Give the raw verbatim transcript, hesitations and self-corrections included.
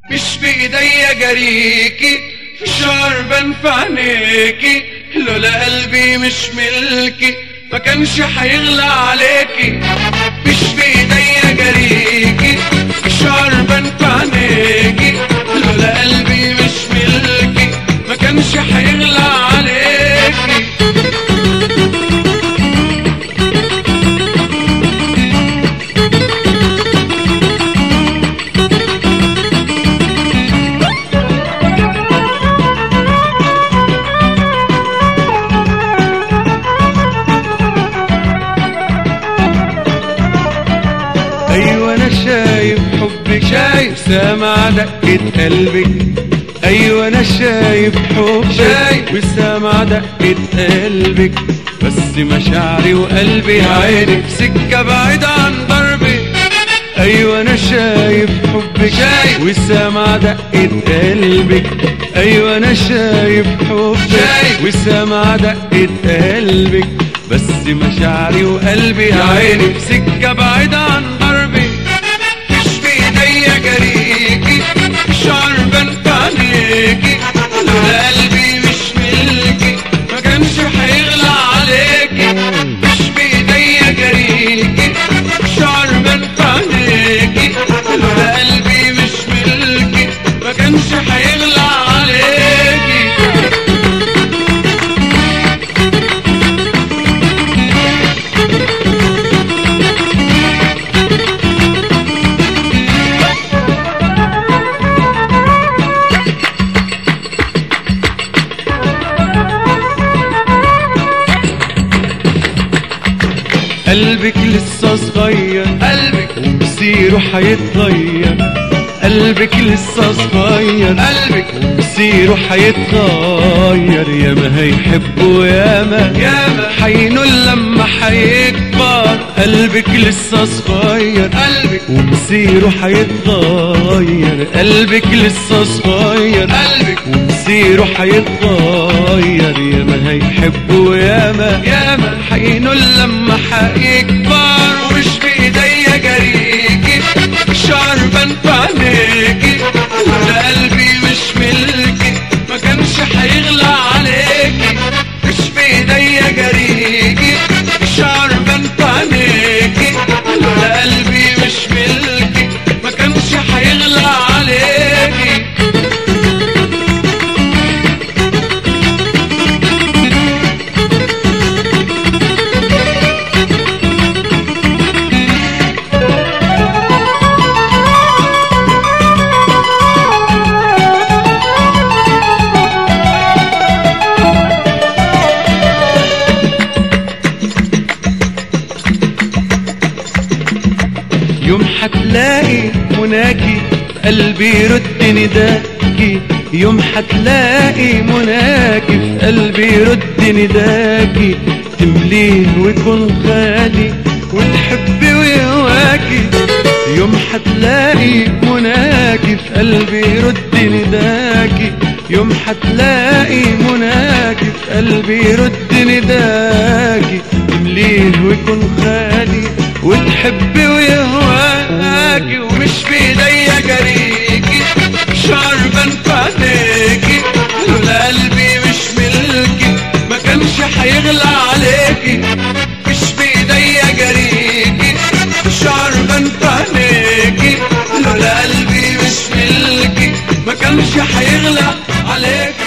مش بايديا جريكي، في شعر بان في عينيكي، لولا قلبي مش ملكي ما كانش هيغلى عليكي. مش بايديا جريكي، في شعر بان في عينيكي، لولا قلبي مش ملكي ما كانش هيغلى عليكي. ايوه انا شايف حبك، شايف سامع دقة قلبك. ايوه انا شايف حبك، شايف وسامع دقة قلبك. بس مشاعري وقلبي عينك سكة بعيدة عن ضربي. ايوه انا شايف حبك، شايف وسامع دقة قلبك. ايوه انا شايف حبك، شايف وسامع دقة قلبك. بس مشاعري وقلبي عيني في سكة بعيدة عن ضربي. مش بايديا جريكي، شعر بان في عينيكي، لولا قلبي مش ملكي ما كانش هيغلى عليكي. مش بايديا جريكي، شعر بان في عينيكي، لولا قلبي مش ملكي ما كانش هيغلى عليكي. قلبك لسه صغير، قلبك ومصيره حيتغير. قلبك لسه صغير، قلبك ومصيره حيتغير. ياما هيحبه ياما ياما حينول لما حيكبر. قلبك لسه صغير، قلبك ومصيره حيتغير. قلبك لسه صغير، قلبك ومصيره حيتغير. ياما هيحبه ياما ياما حينول لما حيكبر. ومش بايديا جريكي، شعر بان في عينيكي، لولا قلبي مش ملكي ما كانش هيغلى عليكي. مش بايديا جريكي، شعر بان في عينيكي، لولا قلبي مش ملكي ما كانش هيغلى عليكي. يوم حتلاقي مناكي في قلبي يرد نداكي. يوم حتلاقي مناكي في قلبي يرد نداكي. تمليه ويكون خالي وتحبي ويهواكي. يوم حتلاقي مناكي في قلبي يرد نداكي. يوم حتلاقي مناكي في قلبي يرد نداكي. تمليه ويكون خالي وتحبي ويهواكي. ومش بايديا جريكي، شعر بان في عينيكي، لولا قلبي مش ملكي ما كانش هيغلى عليكي. مش بايديا جريكي، شعر بان في عينيكي، لولا قلبي مش ملكي ما كانش هيغلى عليكي.